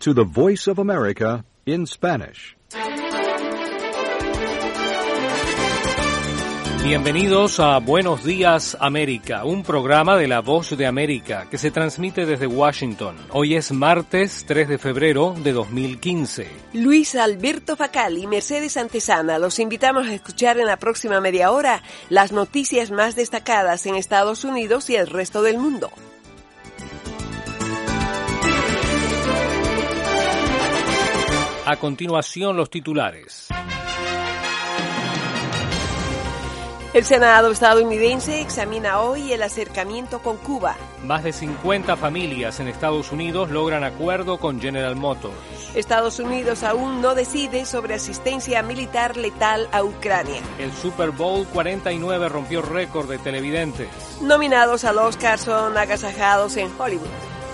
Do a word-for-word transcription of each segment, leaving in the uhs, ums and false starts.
to the Voice of America in Spanish. Bienvenidos a Buenos Días América, un programa de La Voz de América que se transmite desde Washington. Hoy es martes tres de febrero de dos mil quince. Luis Alberto Facal y Mercedes Antesana los invitamos a escuchar en la próxima media hora las noticias más destacadas en Estados Unidos y el resto del mundo. A continuación, los titulares. El Senado estadounidense examina hoy el acercamiento con Cuba. Más de cincuenta familias en Estados Unidos logran acuerdo con General Motors. Estados Unidos aún no decide sobre asistencia militar letal a Ucrania. El Super Bowl cuarenta y nueve rompió récord de televidentes. Nominados al Oscar son agasajados en Hollywood.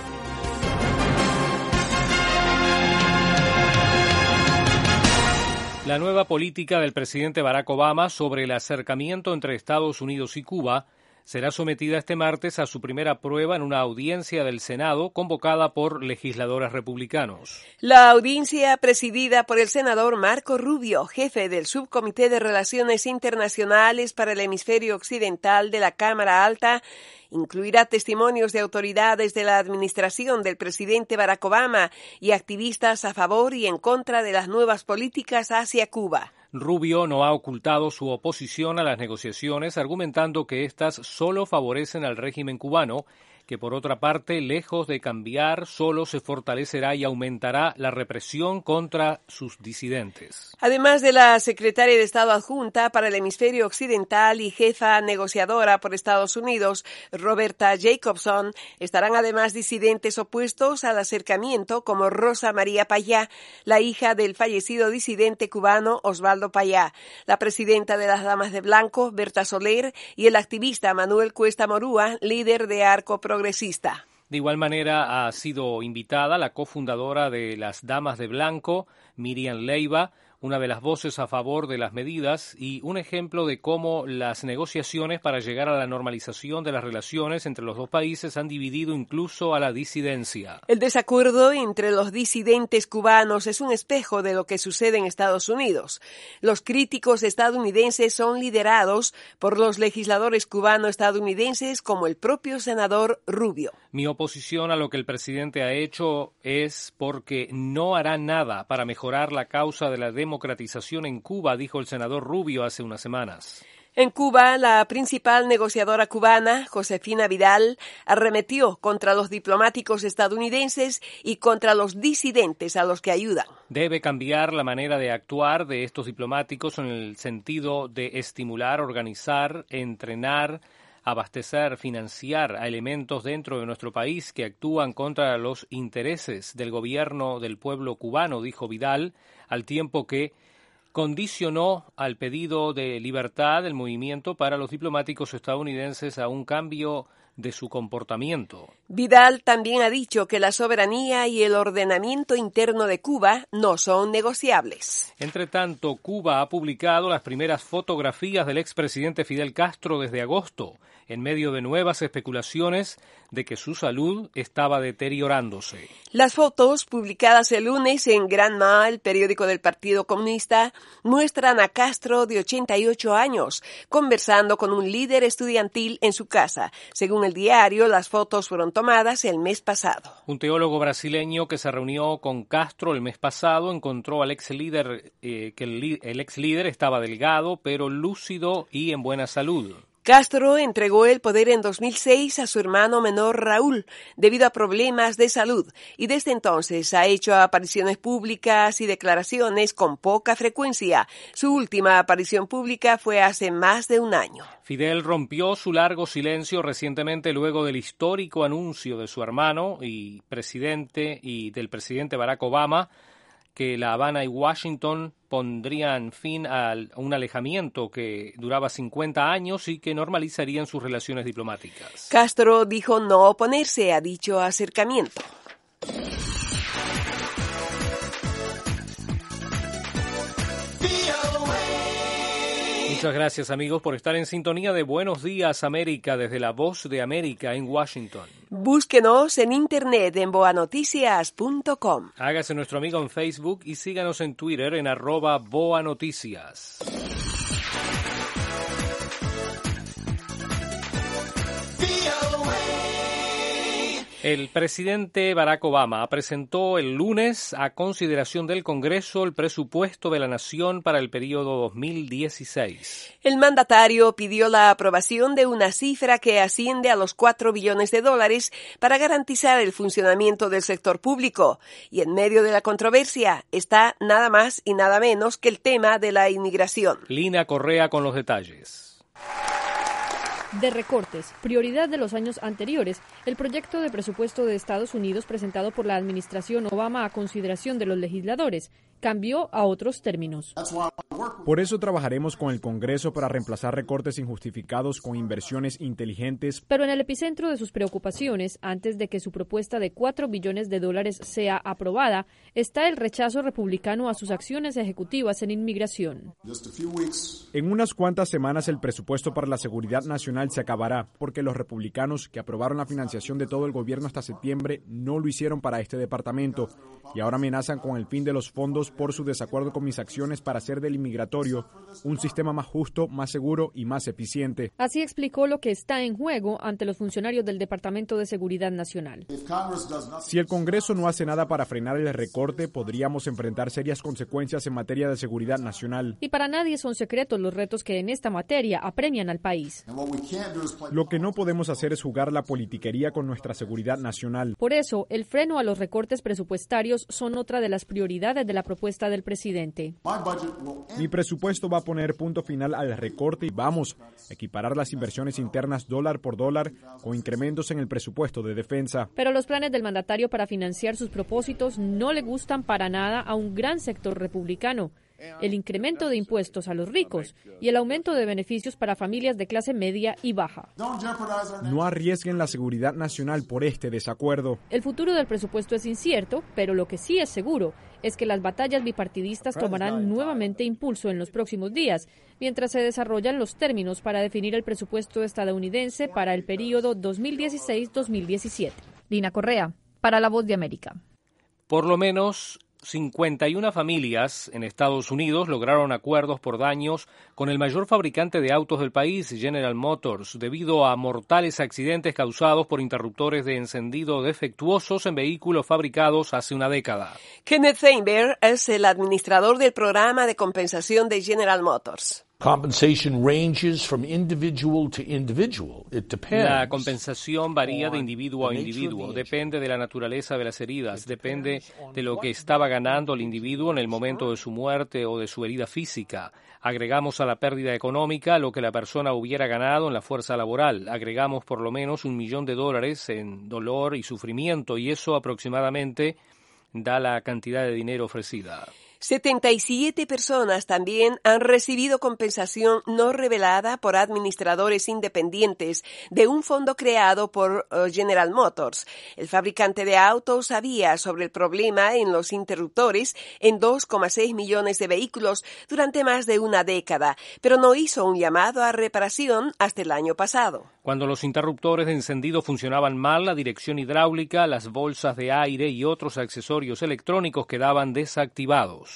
La nueva política del presidente Barack Obama sobre el acercamiento entre Estados Unidos y Cuba será sometida este martes a su primera prueba en una audiencia del Senado convocada por legisladores republicanos. La audiencia, presidida por el senador Marco Rubio, jefe del Subcomité de Relaciones Internacionales para el Hemisferio Occidental de la Cámara Alta, incluirá testimonios de autoridades de la administración del presidente Barack Obama y activistas a favor y en contra de las nuevas políticas hacia Cuba. Rubio no ha ocultado su oposición a las negociaciones, argumentando que éstas solo favorecen al régimen cubano, que por otra parte, lejos de cambiar, solo se fortalecerá y aumentará la represión contra sus disidentes. Además de la secretaria de Estado adjunta para el hemisferio occidental y jefa negociadora por Estados Unidos, Roberta Jacobson, estarán además disidentes opuestos al acercamiento como Rosa María Payá, la hija del fallecido disidente cubano Osvaldo Payá, la presidenta de las Damas de Blanco, Berta Soler, y el activista Manuel Cuesta Morúa, líder de Arco Progresista. De igual manera ha sido invitada la cofundadora de las Damas de Blanco, Miriam Leiva, una de las voces a favor de las medidas y un ejemplo de cómo las negociaciones para llegar a la normalización de las relaciones entre los dos países han dividido incluso a la disidencia. El desacuerdo entre los disidentes cubanos es un espejo de lo que sucede en Estados Unidos. Los críticos estadounidenses son liderados por los legisladores cubano-estadounidenses como el propio senador Rubio. Mi oposición a lo que el presidente ha hecho es porque no hará nada para mejorar la causa de la democracia. democratización en Cuba, dijo el senador Rubio hace unas semanas. En Cuba, la principal negociadora cubana, Josefina Vidal, arremetió contra los diplomáticos estadounidenses y contra los disidentes a los que ayudan. Debe cambiar la manera de actuar de estos diplomáticos en el sentido de estimular, organizar, entrenar, abastecer, financiar a elementos dentro de nuestro país que actúan contra los intereses del gobierno del pueblo cubano, dijo Vidal, al tiempo que condicionó al pedido de libertad del movimiento para los diplomáticos estadounidenses a un cambio de su comportamiento. Vidal también ha dicho que la soberanía y el ordenamiento interno de Cuba no son negociables. Entre tanto, Cuba ha publicado las primeras fotografías del expresidente Fidel Castro desde agosto, en medio de nuevas especulaciones de que su salud estaba deteriorándose. Las fotos, publicadas el lunes en Granma, el periódico del Partido Comunista, muestran a Castro de ochenta y ocho años, conversando con un líder estudiantil en su casa. Según el diario, las fotos fueron tomadas el mes pasado. Un teólogo brasileño que se reunió con Castro el mes pasado encontró al ex líder eh, que el, el ex líder estaba delgado, pero lúcido y en buena salud. Castro entregó el poder en dos mil seis a su hermano menor Raúl debido a problemas de salud y desde entonces ha hecho apariciones públicas y declaraciones con poca frecuencia. Su última aparición pública fue hace más de un año. Fidel rompió su largo silencio recientemente luego del histórico anuncio de su hermano y presidente y del presidente Barack Obama que La Habana y Washington pondrían fin a un alejamiento que duraba cincuenta años y que normalizarían sus relaciones diplomáticas. Castro dijo no oponerse a dicho acercamiento. Muchas gracias, amigos, por estar en sintonía de Buenos Días América desde la Voz de América en Washington. Búsquenos en internet en boa noticias punto com. Hágase nuestro amigo en Facebook y síganos en Twitter en arroba Boa Noticias. El presidente Barack Obama presentó el lunes a consideración del Congreso el presupuesto de la nación para el periodo dos mil dieciséis. El mandatario pidió la aprobación de una cifra que asciende a los cuatro billones de dólares para garantizar el funcionamiento del sector público. Y en medio de la controversia está nada más y nada menos que el tema de la inmigración. Lina Correa con los detalles. De recortes, prioridad de los años anteriores, el proyecto de presupuesto de Estados Unidos presentado por la administración Obama a consideración de los legisladores cambió a otros términos. Por eso trabajaremos con el Congreso para reemplazar recortes injustificados con inversiones inteligentes. Pero en el epicentro de sus preocupaciones, antes de que su propuesta de cuatro billones de dólares sea aprobada, está el rechazo republicano a sus acciones ejecutivas en inmigración. En unas cuantas semanas el presupuesto para la seguridad nacional se acabará, porque los republicanos que aprobaron la financiación de todo el gobierno hasta septiembre no lo hicieron para este departamento y ahora amenazan con el fin de los fondos por su desacuerdo con mis acciones para hacer del inmigratorio un sistema más justo, más seguro y más eficiente. Así explicó lo que está en juego ante los funcionarios del Departamento de Seguridad Nacional. Si el Congreso no hace nada para frenar el recorte, podríamos enfrentar serias consecuencias en materia de seguridad nacional. Y para nadie son secretos los retos que en esta materia apremian al país. Lo que no podemos hacer es jugar la politiquería con nuestra seguridad nacional. Por eso, el freno a los recortes presupuestarios son otra de las prioridades de la propuesta del presidente. Mi presupuesto va a poner punto final al recorte y vamos a equiparar las inversiones internas dólar por dólar con incrementos en el presupuesto de defensa. Pero los planes del mandatario para financiar sus propósitos no le gustan para nada a un gran sector republicano. El incremento de impuestos a los ricos y el aumento de beneficios para familias de clase media y baja. No arriesguen la seguridad nacional por este desacuerdo. El futuro del presupuesto es incierto, pero lo que sí es seguro es que las batallas bipartidistas tomarán nuevamente impulso en los próximos días, mientras se desarrollan los términos para definir el presupuesto estadounidense para el período dos mil dieciséis a dos mil diecisiete. Lina Correa, para La Voz de América. Por lo menos cincuenta y una familias en Estados Unidos lograron acuerdos por daños con el mayor fabricante de autos del país, General Motors, debido a mortales accidentes causados por interruptores de encendido defectuosos en vehículos fabricados hace una década. Kenneth Feinberg es el administrador del programa de compensación de General Motors. Compensation ranges from individual to individual. It depends. La compensación varía de individuo a individuo, depende de la naturaleza de las heridas, depende de lo que estaba ganando el individuo en el momento de su muerte o de su herida física. Agregamos a la pérdida económica lo que la persona hubiera ganado en la fuerza laboral. Agregamos por lo menos un millón de dólares en dolor y sufrimiento, y eso aproximadamente da la cantidad de dinero ofrecida. setenta y siete personas también han recibido compensación no revelada por administradores independientes de un fondo creado por General Motors. El fabricante de autos sabía sobre el problema en los interruptores en dos coma seis millones de vehículos durante más de una década, pero no hizo un llamado a reparación hasta el año pasado. Cuando los interruptores de encendido funcionaban mal, la dirección hidráulica, las bolsas de aire y otros accesorios electrónicos quedaban desactivados.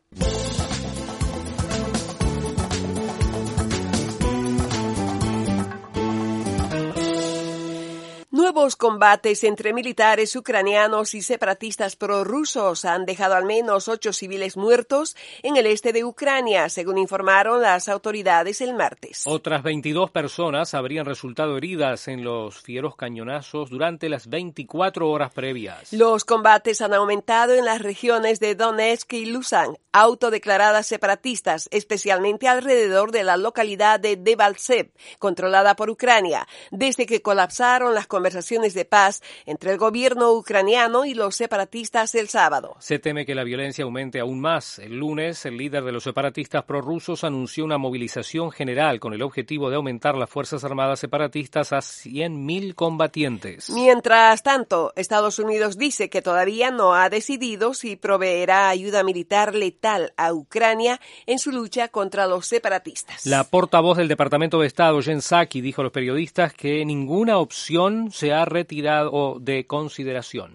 Nuevos combates entre militares ucranianos y separatistas prorrusos han dejado al menos ocho civiles muertos en el este de Ucrania, según informaron las autoridades el martes. Otras veintidós personas habrían resultado heridas en los fieros cañonazos durante las veinticuatro horas previas. Los combates han aumentado en las regiones de Donetsk y Luhansk, autodeclaradas separatistas, especialmente alrededor de la localidad de Debaltseve, controlada por Ucrania, desde que colapsaron las conversaciones conversaciones de paz entre el gobierno ucraniano y los separatistas el sábado. Se teme que la violencia aumente aún más. El lunes, el líder de los separatistas prorrusos anunció una movilización general con el objetivo de aumentar las Fuerzas Armadas separatistas a cien mil combatientes. Mientras tanto, Estados Unidos dice que todavía no ha decidido si proveerá ayuda militar letal a Ucrania en su lucha contra los separatistas. La portavoz del Departamento de Estado, Jen Psaki, dijo a los periodistas que ninguna opción se ha retirado de consideración.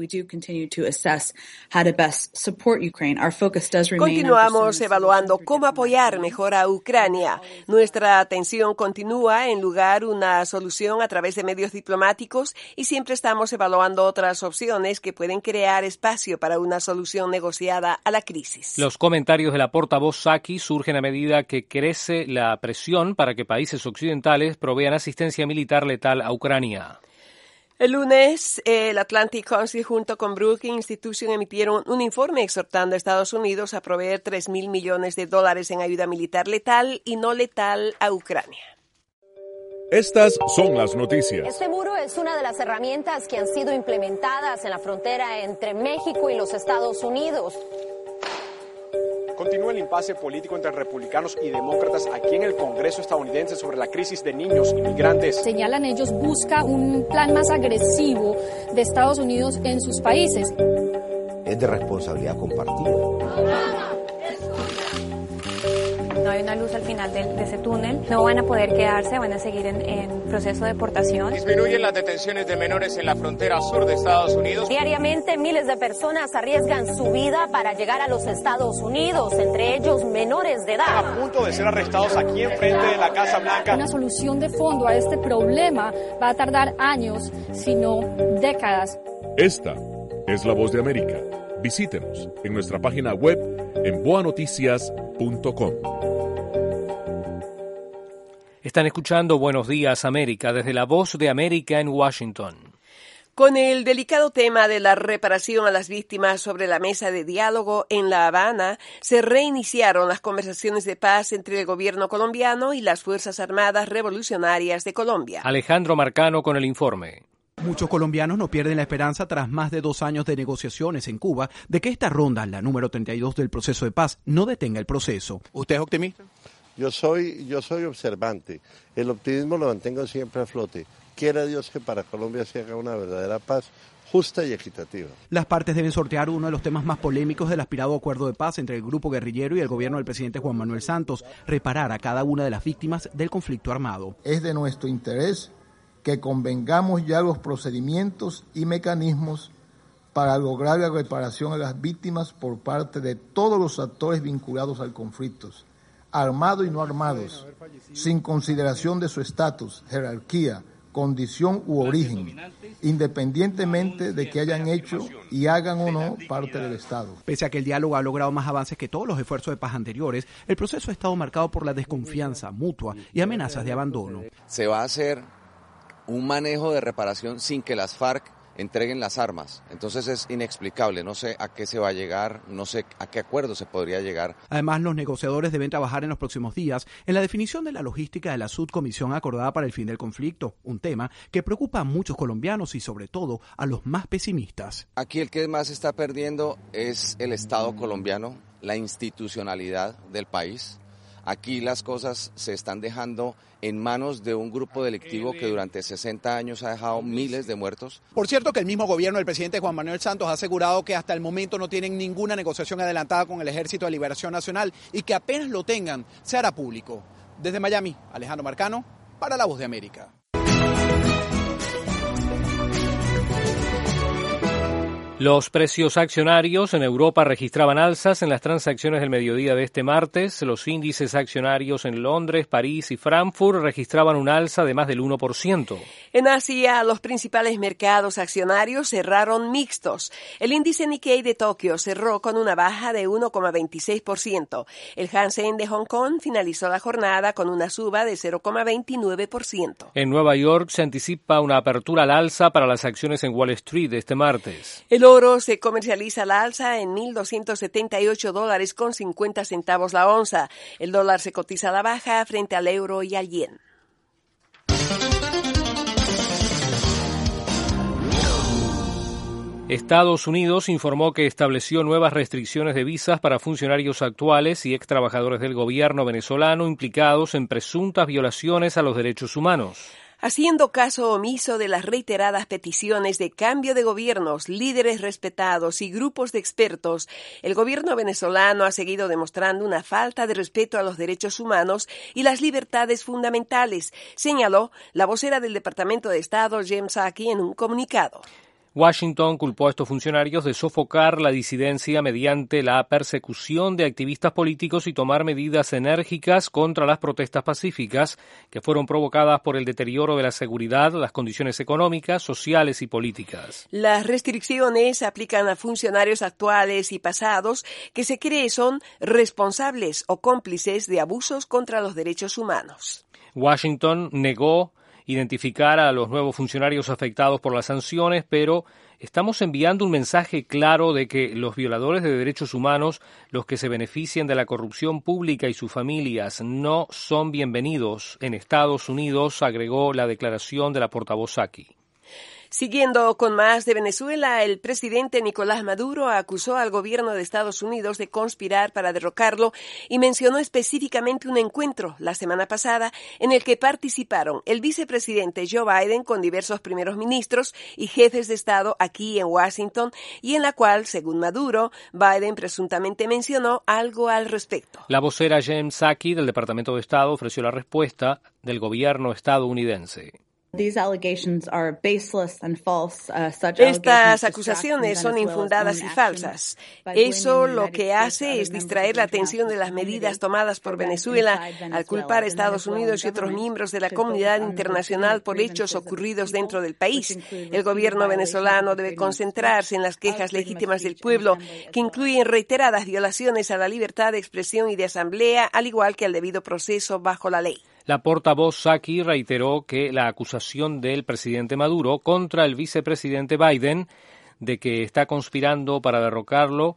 Continuamos evaluando cómo apoyar mejor a Ucrania. Nuestra atención continúa en lugar una solución a través de medios diplomáticos y siempre estamos evaluando otras opciones que pueden crear espacio para una solución negociada a la crisis. Los comentarios de la portavoz Psaki surgen a medida que crece la presión para que países occidentales provean asistencia militar letal a Ucrania. El lunes, el Atlantic Council junto con Brookings Institution emitieron un informe exhortando a Estados Unidos a proveer tres mil millones de dólares en ayuda militar letal y no letal a Ucrania. Estas son las noticias. Este muro es una de las herramientas que han sido implementadas en la frontera entre México y los Estados Unidos. Continúa el impasse político entre republicanos y demócratas aquí en el Congreso estadounidense sobre la crisis de niños inmigrantes. Señalan ellos, busca un plan más agresivo de Estados Unidos en sus países. Es de responsabilidad compartida. No hay una luz al final de, de ese túnel. No van a poder quedarse, van a seguir en, en proceso de deportación. Disminuyen las detenciones de menores en la frontera sur de Estados Unidos. Diariamente miles de personas arriesgan su vida para llegar a los Estados Unidos, entre ellos menores de edad. A punto de ser arrestados aquí enfrente de la Casa Blanca. Una solución de fondo a este problema va a tardar años, si no décadas. Esta es La Voz de América. Visítenos en nuestra página web en boa noticias punto com. Están escuchando Buenos Días América desde La Voz de América en Washington. Con el delicado tema de la reparación a las víctimas sobre la mesa de diálogo en La Habana, se reiniciaron las conversaciones de paz entre el gobierno colombiano y las Fuerzas Armadas Revolucionarias de Colombia. Alejandro Marcano con el informe. Muchos colombianos no pierden la esperanza tras más de dos años de negociaciones en Cuba de que esta ronda, la número treinta y dos del proceso de paz, no detenga el proceso. ¿Usted es optimista? Yo soy, yo soy observante. El optimismo lo mantengo siempre a flote. Quiera Dios que para Colombia se haga una verdadera paz justa y equitativa. Las partes deben sortear uno de los temas más polémicos del aspirado acuerdo de paz entre el grupo guerrillero y el gobierno del presidente Juan Manuel Santos, reparar a cada una de las víctimas del conflicto armado. Es de nuestro interés que convengamos ya los procedimientos y mecanismos para lograr la reparación a las víctimas por parte de todos los actores vinculados al conflicto, armados y no armados, sin consideración de su estatus, jerarquía, condición u origen, independientemente de que hayan hecho y hagan o no parte del Estado. Pese a que el diálogo ha logrado más avances que todos los esfuerzos de paz anteriores, el proceso ha estado marcado por la desconfianza mutua y amenazas de abandono. Se va a hacer un manejo de reparación sin que las FARC entreguen las armas. Entonces es inexplicable, no sé a qué se va a llegar, no sé a qué acuerdo se podría llegar. Además, los negociadores deben trabajar en los próximos días en la definición de la logística de la subcomisión acordada para el fin del conflicto, un tema que preocupa a muchos colombianos y sobre todo a los más pesimistas. Aquí el que más está perdiendo es el Estado colombiano, la institucionalidad del país. Aquí las cosas se están dejando en manos de un grupo delictivo que durante sesenta años ha dejado miles de muertos. Por cierto que el mismo gobierno del presidente Juan Manuel Santos ha asegurado que hasta el momento no tienen ninguna negociación adelantada con el Ejército de Liberación Nacional y que apenas lo tengan se hará público. Desde Miami, Alejandro Marcano, para La Voz de América. Los precios accionarios en Europa registraban alzas en las transacciones del mediodía de este martes. Los índices accionarios en Londres, París y Frankfurt registraban un alza de más del uno por ciento. En Asia, los principales mercados accionarios cerraron mixtos. El índice Nikkei de Tokio cerró con una baja de uno coma veintiséis por ciento. El Hang-Seng de Hong Kong finalizó la jornada con una suba de cero coma veintinueve por ciento. En Nueva York se anticipa una apertura al alza para las acciones en Wall Street este martes. El oro se comercializa al alza en mil doscientos setenta y ocho dólares con cincuenta centavos la onza. El dólar se cotiza a la baja frente al euro y al yen. Estados Unidos informó que estableció nuevas restricciones de visas para funcionarios actuales y extrabajadores del gobierno venezolano implicados en presuntas violaciones a los derechos humanos. Haciendo caso omiso de las reiteradas peticiones de cambio de gobiernos, líderes respetados y grupos de expertos, el gobierno venezolano ha seguido demostrando una falta de respeto a los derechos humanos y las libertades fundamentales, señaló la vocera del Departamento de Estado, Jen Psaki, en un comunicado. Washington culpó a estos funcionarios de sofocar la disidencia mediante la persecución de activistas políticos y tomar medidas enérgicas contra las protestas pacíficas que fueron provocadas por el deterioro de la seguridad, las condiciones económicas, sociales y políticas. Las restricciones aplican a funcionarios actuales y pasados que se cree son responsables o cómplices de abusos contra los derechos humanos. Washington negó identificar a los nuevos funcionarios afectados por las sanciones, pero estamos enviando un mensaje claro de que los violadores de derechos humanos, los que se benefician de la corrupción pública y sus familias, no son bienvenidos en Estados Unidos, agregó la declaración de la portavoz Psaki. Siguiendo con más de Venezuela, el presidente Nicolás Maduro acusó al gobierno de Estados Unidos de conspirar para derrocarlo y mencionó específicamente un encuentro la semana pasada en el que participaron el vicepresidente Joe Biden con diversos primeros ministros y jefes de Estado aquí en Washington y en la cual, según Maduro, Biden presuntamente mencionó algo al respecto. La vocera Jen Psaki del Departamento de Estado ofreció la respuesta del gobierno estadounidense. Estas acusaciones son infundadas y falsas. Eso lo que hace es distraer la atención de las medidas tomadas por Venezuela al culpar a Estados Unidos y otros miembros de la comunidad internacional por hechos ocurridos dentro del país. El gobierno venezolano debe concentrarse en las quejas legítimas del pueblo, que incluyen reiteradas violaciones a la libertad de expresión y de asamblea, al igual que al debido proceso bajo la ley. La portavoz Psaki reiteró que la acusación del presidente Maduro contra el vicepresidente Biden de que está conspirando para derrocarlo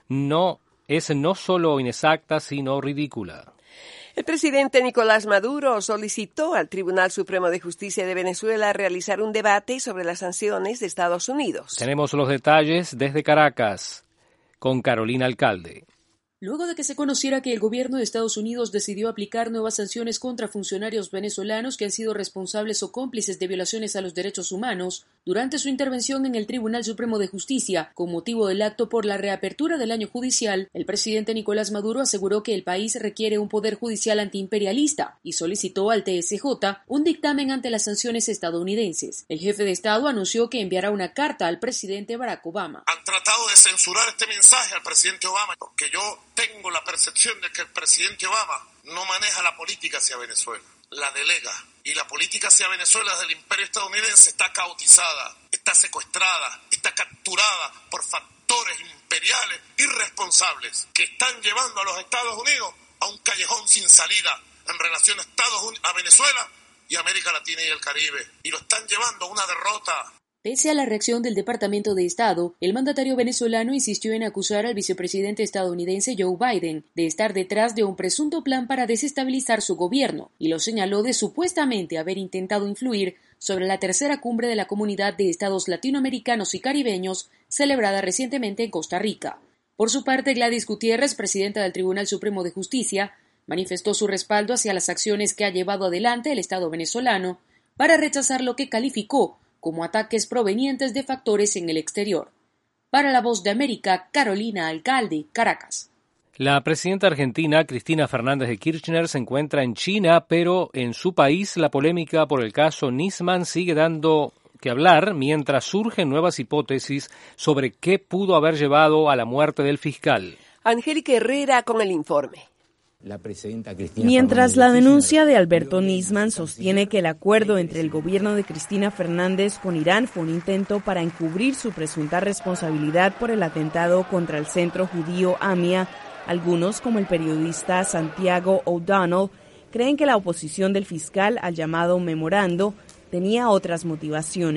no es no solo inexacta, sino ridícula. El presidente Nicolás Maduro solicitó al Tribunal Supremo de Justicia de Venezuela realizar un debate sobre las sanciones de Estados Unidos. Tenemos los detalles desde Caracas con Carolina Alcalde. Luego de que se conociera que el gobierno de Estados Unidos decidió aplicar nuevas sanciones contra funcionarios venezolanos que han sido responsables o cómplices de violaciones a los derechos humanos, durante su intervención en el Tribunal Supremo de Justicia, con motivo del acto por la reapertura del año judicial, el presidente Nicolás Maduro aseguró que el país requiere un poder judicial antiimperialista y solicitó al T S J un dictamen ante las sanciones estadounidenses. El jefe de Estado anunció que enviará una carta al presidente Barack Obama. Han tratado de censurar este mensaje al presidente Obama, porque yo tengo la percepción de que el presidente Obama no maneja la política hacia Venezuela, la delega. Y la política hacia Venezuela del imperio estadounidense está caotizada, está secuestrada, está capturada por factores imperiales irresponsables que están llevando a los Estados Unidos a un callejón sin salida en relación a Estados Unidos, a Venezuela y América Latina y el Caribe. Y lo están llevando a una derrota. Pese a la reacción del Departamento de Estado, el mandatario venezolano insistió en acusar al vicepresidente estadounidense Joe Biden de estar detrás de un presunto plan para desestabilizar su gobierno y lo señaló de supuestamente haber intentado influir sobre la tercera cumbre de la Comunidad de Estados Latinoamericanos y Caribeños celebrada recientemente en Costa Rica. Por su parte, Gladys Gutiérrez, presidenta del Tribunal Supremo de Justicia, manifestó su respaldo hacia las acciones que ha llevado adelante el Estado venezolano para rechazar lo que calificó como ataques provenientes de factores en el exterior. Para La Voz de América, Carolina Alcalde, Caracas. La presidenta argentina, Cristina Fernández de Kirchner, se encuentra en China, pero en su país la polémica por el caso Nisman sigue dando que hablar mientras surgen nuevas hipótesis sobre qué pudo haber llevado a la muerte del fiscal. Angélica Herrera con el informe. La presidenta Cristina Mientras la denuncia de Alberto Nisman sostiene que el acuerdo entre el gobierno de Cristina Fernández con Irán fue un intento para encubrir su presunta responsabilidad por el atentado contra el centro judío AMIA, algunos, como el periodista Santiago O'Donnell, creen que la oposición del fiscal al llamado memorando tenía otras motivaciones.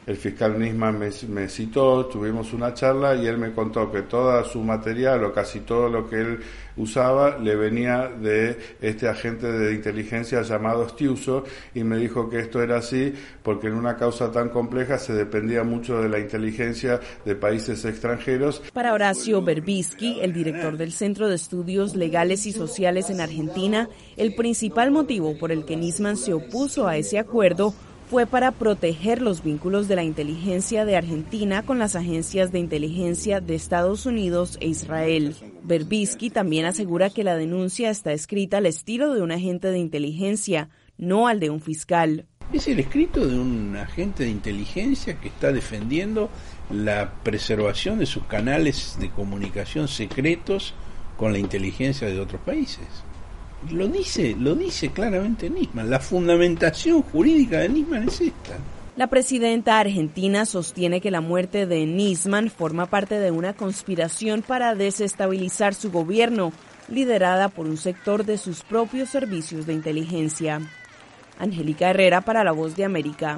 El fiscal Nisman me, me citó, tuvimos una charla y él me contó que todo su material o casi todo lo que él usaba le venía de este agente de inteligencia llamado Stiuso, y me dijo que esto era así porque en una causa tan compleja se dependía mucho de la inteligencia de países extranjeros. Para Horacio Berbisky, el director del Centro de Estudios Legales y Sociales en Argentina, el principal motivo por el que Nisman se opuso a ese acuerdo fue para proteger los vínculos de la inteligencia de Argentina con las agencias de inteligencia de Estados Unidos e Israel. Berbisky también asegura que la denuncia está escrita al estilo de un agente de inteligencia, no al de un fiscal. Es el escrito de un agente de inteligencia que está defendiendo la preservación de sus canales de comunicación secretos con la inteligencia de otros países. Lo dice, lo dice claramente Nisman. La fundamentación jurídica de Nisman es esta. La presidenta argentina sostiene que la muerte de Nisman forma parte de una conspiración para desestabilizar su gobierno, liderada por un sector de sus propios servicios de inteligencia. Angélica Herrera para La Voz de América.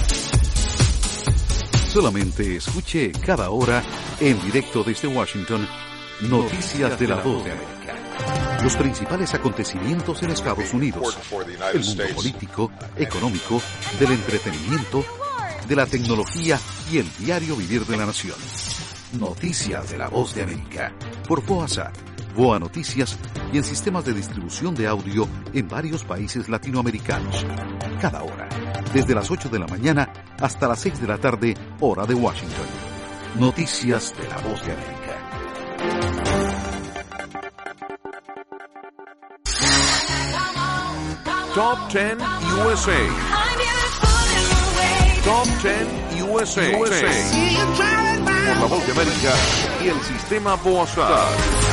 Solamente escuche cada hora, en directo desde Washington, Noticias de La Voz de América. Los principales acontecimientos en Estados Unidos, el mundo político, económico, del entretenimiento, de la tecnología y el diario vivir de la nación. Noticias de La Voz de América, por V O A S A T, V O A Noticias y en sistemas de distribución de audio en varios países latinoamericanos. Cada hora, desde las ocho de la mañana hasta las seis de la tarde, hora de Washington. Noticias de La Voz de América. Top ten U S A. Top ten U S A. U S A. Por La Voz de América y el sistema V O A S A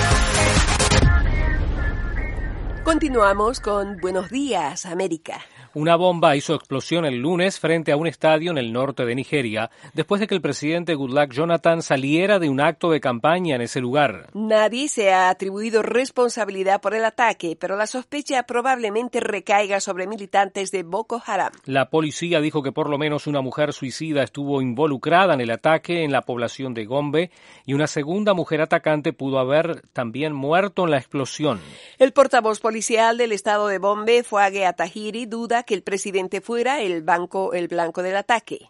T. Continuamos con Buenos Días, América. Una bomba hizo explosión el lunes frente a un estadio en el norte de Nigeria, después de que el presidente Goodluck Jonathan saliera de un acto de campaña en ese lugar. Nadie se ha atribuido responsabilidad por el ataque, pero la sospecha probablemente recaiga sobre militantes de Boko Haram. La policía dijo que por lo menos una mujer suicida estuvo involucrada en el ataque en la población de Gombe y una segunda mujer atacante pudo haber también muerto en la explosión. El portavoz policial del estado de Gombe, Fuage Atahiri, duda que el presidente fuera el, banco, el blanco del ataque.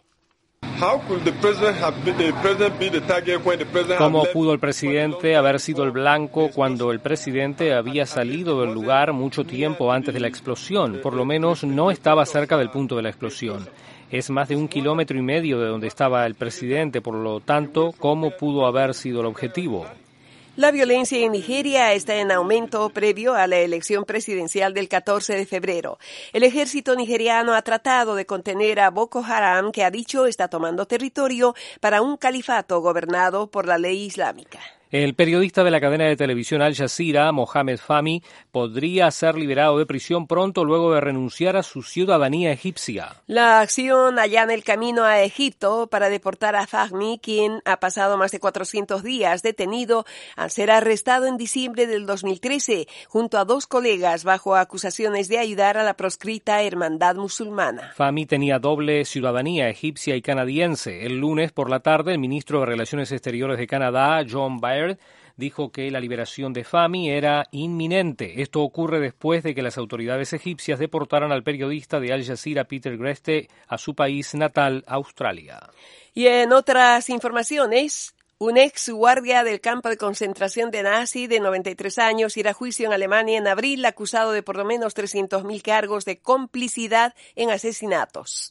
¿Cómo pudo el presidente haber sido el blanco cuando el presidente había salido del lugar mucho tiempo antes de la explosión? Por lo menos no estaba cerca del punto de la explosión. Es más de un kilómetro y medio de donde estaba el presidente, por lo tanto, ¿cómo pudo haber sido el objetivo? La violencia en Nigeria está en aumento previo a la elección presidencial del catorce de febrero. El ejército nigeriano ha tratado de contener a Boko Haram, que ha dicho está tomando territorio para un califato gobernado por la ley islámica. El periodista de la cadena de televisión Al Jazeera, Mohamed Fahmy, podría ser liberado de prisión pronto luego de renunciar a su ciudadanía egipcia. La acción allana el camino a Egipto para deportar a Fahmy, quien ha pasado más de cuatrocientos días detenido al ser arrestado en diciembre del dos mil trece, junto a dos colegas bajo acusaciones de ayudar a la proscrita hermandad musulmana. Fahmy tenía doble ciudadanía egipcia y canadiense. El lunes por la tarde, el ministro de Relaciones Exteriores de Canadá, John Baird, dijo que la liberación de Fahmy era inminente. Esto ocurre después de que las autoridades egipcias deportaran al periodista de Al Jazeera, Peter Greste, a su país natal, Australia. Y en otras informaciones, un ex guardia del campo de concentración de Nazi de noventa y tres años irá a juicio en Alemania en abril, acusado de por lo menos trescientos mil cargos de complicidad en asesinatos.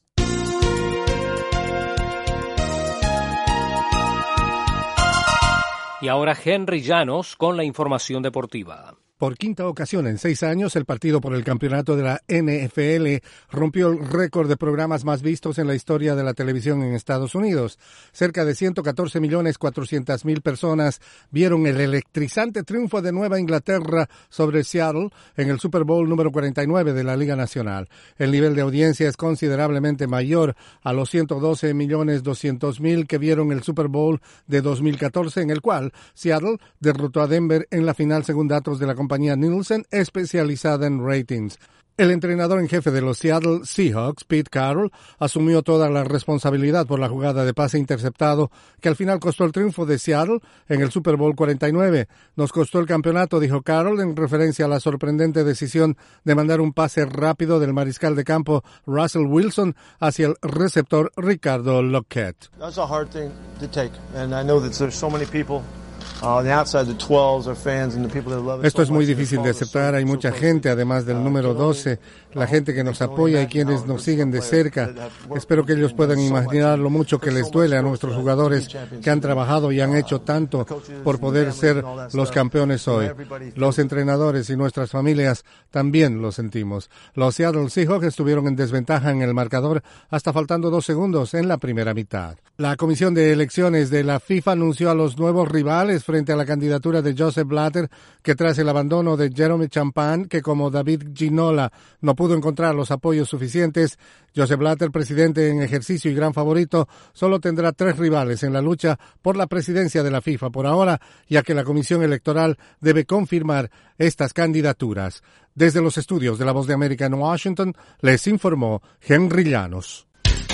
Y ahora Henry Llanos con la información deportiva. Por quinta ocasión en seis años, el partido por el campeonato de la N F L rompió el récord de programas más vistos en la historia de la televisión en Estados Unidos. Cerca de ciento catorce millones cuatrocientas mil personas vieron el electrizante triunfo de Nueva Inglaterra sobre Seattle en el Super Bowl número cuarenta y nueve de la Liga Nacional. El nivel de audiencia es considerablemente mayor a los ciento doce millones doscientos mil que vieron el Super Bowl de dos mil catorce, en el cual Seattle derrotó a Denver en la final según datos de la compañía Nielsen, especializada en ratings. El entrenador en jefe de los Seattle Seahawks, Pete Carroll, asumió toda la responsabilidad por la jugada de pase interceptado que al final costó el triunfo de Seattle en el Super Bowl cuarenta y nueve. Nos costó el campeonato, dijo Carroll, en referencia a la sorprendente decisión de mandar un pase rápido del mariscal de campo Russell Wilson hacia el receptor Ricardo Lockett. That's a hard thing to take, and I know that there's so many people. Esto es muy difícil de aceptar. Hay mucha gente, además del número doce, la gente que nos apoya y quienes nos siguen de cerca. Espero que ellos puedan imaginar lo mucho que les duele a nuestros jugadores que han trabajado y han hecho tanto por poder ser los campeones hoy. Los entrenadores y nuestras familias también lo sentimos. Los Seattle Seahawks estuvieron en desventaja en el marcador hasta faltando dos segundos en la primera mitad. La Comisión de Elecciones de la FIFA anunció a los nuevos rivales frente a la candidatura de Joseph Blatter, que tras el abandono de Jeremy Champagne, que como David Ginola no pudo encontrar los apoyos suficientes, Joseph Blatter, presidente en ejercicio y gran favorito, solo tendrá tres rivales en la lucha por la presidencia de la FIFA por ahora, ya que la Comisión Electoral debe confirmar estas candidaturas. Desde los estudios de La Voz de América en Washington, les informó Henry Llanos.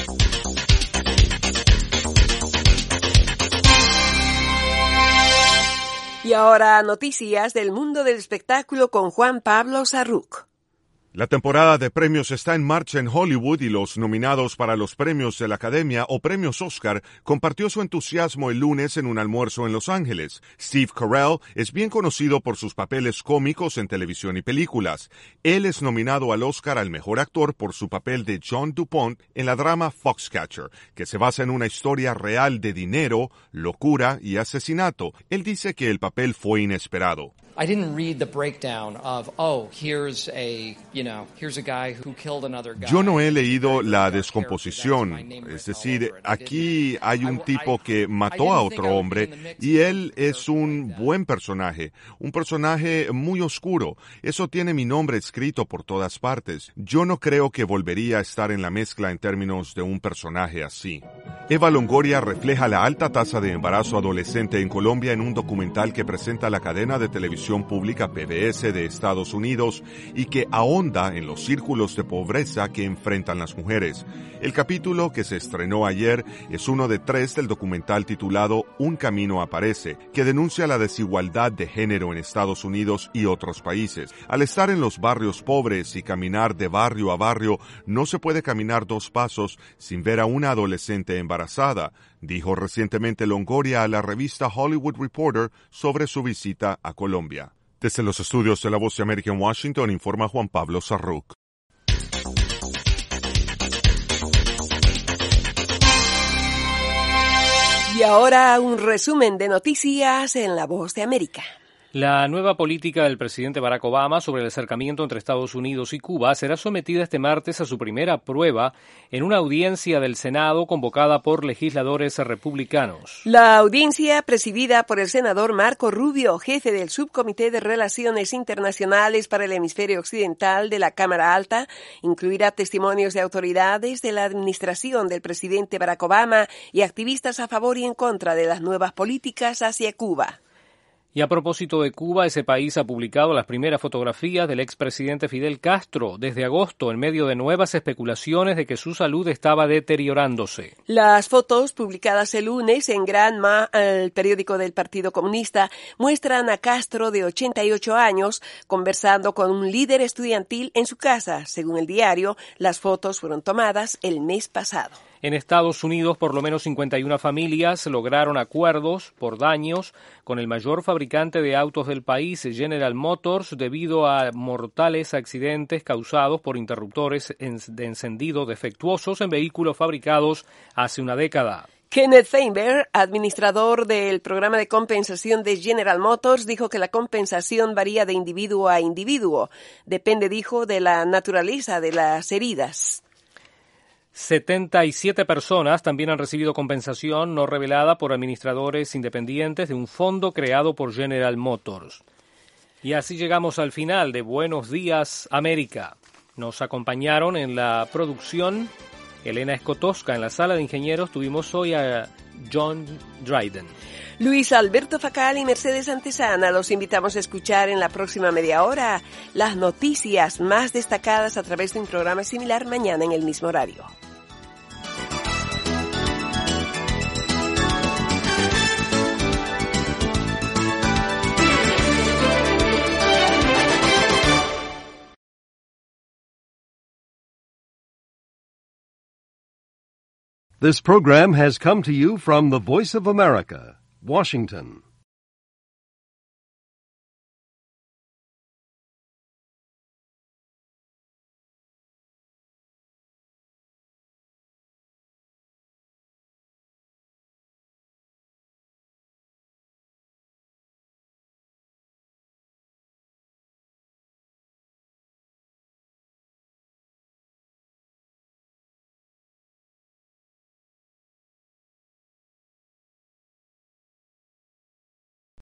Y ahora noticias del mundo del espectáculo con Juan Pablo Sarruc. La temporada de premios está en marcha en Hollywood y los nominados para los premios de la Academia o premios Oscar compartió su entusiasmo el lunes en un almuerzo en Los Ángeles. Steve Carell es bien conocido por sus papeles cómicos en televisión y películas. Él es nominado al Oscar al mejor actor por su papel de John DuPont en la drama Foxcatcher, que se basa en una historia real de dinero, locura y asesinato. Él dice que el papel fue inesperado. I didn't read the breakdown of, oh, here's a, you know, here's a guy who killed another guy. Yo no he leído la descomposición, es decir, aquí hay un tipo que mató a otro hombre y él es un buen personaje, un personaje muy oscuro. Eso tiene mi nombre escrito por todas partes. Yo no creo que volvería a estar en la mezcla en términos de un personaje así. Eva Longoria refleja la alta tasa de embarazo adolescente en Colombia en un documental que presenta la cadena de televisión pública P B S de Estados Unidos y que ahonda en los círculos de pobreza que enfrentan las mujeres. El capítulo, que se estrenó ayer, es uno de tres del documental titulado Un camino aparece, que denuncia la desigualdad de género en Estados Unidos y otros países. Al estar en los barrios pobres y caminar de barrio a barrio, no se puede caminar dos pasos sin ver a una adolescente embarazada, dijo recientemente Longoria a la revista Hollywood Reporter sobre su visita a Colombia. Desde los estudios de La Voz de América en Washington, informa Juan Pablo Sarruc. Y ahora un resumen de noticias en La Voz de América. La nueva política del presidente Barack Obama sobre el acercamiento entre Estados Unidos y Cuba será sometida este martes a su primera prueba en una audiencia del Senado convocada por legisladores republicanos. La audiencia, presidida por el senador Marco Rubio, jefe del Subcomité de Relaciones Internacionales para el Hemisferio Occidental de la Cámara Alta, incluirá testimonios de autoridades de la administración del presidente Barack Obama y activistas a favor y en contra de las nuevas políticas hacia Cuba. Y a propósito de Cuba, ese país ha publicado las primeras fotografías del expresidente Fidel Castro desde agosto en medio de nuevas especulaciones de que su salud estaba deteriorándose. Las fotos publicadas el lunes en Granma, el periódico del Partido Comunista, muestran a Castro de ochenta y ocho años conversando con un líder estudiantil en su casa. Según el diario, las fotos fueron tomadas el mes pasado. En Estados Unidos, por lo menos cincuenta y una familias lograron acuerdos por daños con el mayor fabricante de autos del país, General Motors, debido a mortales accidentes causados por interruptores de encendido defectuosos en vehículos fabricados hace una década. Kenneth Feinberg, administrador del programa de compensación de General Motors, dijo que la compensación varía de individuo a individuo. Depende, dijo, de la naturaleza de las heridas. setenta y siete personas también han recibido compensación no revelada por administradores independientes de un fondo creado por General Motors. Y así llegamos al final de Buenos Días, América. Nos acompañaron en la producción Elena Escotosca. En la sala de ingenieros tuvimos hoy a John Dryden. Luis Alberto Facal y Mercedes Antesana. Los invitamos a escuchar en la próxima media hora las noticias más destacadas a través de un programa similar mañana en el mismo horario. This program has come to you from the Voice of America, Washington.